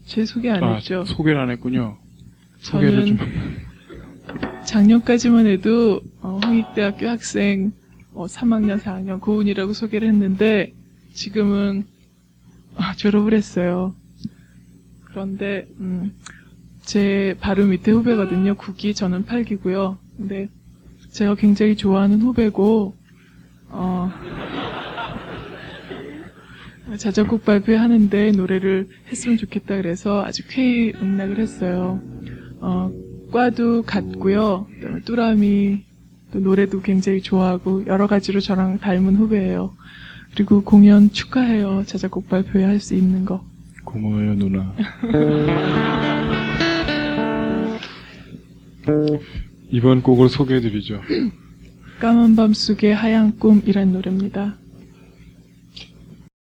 제 소개 안 했죠? 소개를 안 했군요. 소개를 좀. 작년까지만 해도 홍익대학교 학생 3학년, 4학년 고은이라고 소개를 했는데 지금은 졸업을 했어요. 그런데 제 바로 밑에 후배거든요. 9기, 저는 8기고요. 근데 제가 굉장히 좋아하는 후배고 자작곡 발표하는데 노래를 했으면 좋겠다 그래서 아주 쾌히 응낙을 했어요. 과도 같고요. 그다음에 뚜라미 또 노래도 굉장히 좋아하고 여러 가지로 저랑 닮은 후배예요. 그리고 공연 축하해요. 자작곡 발표회 할 수 있는 거. 고마워요, 누나. 이번 곡을 소개해드리죠. 까만 밤 속의 하얀 꿈이란 노래입니다.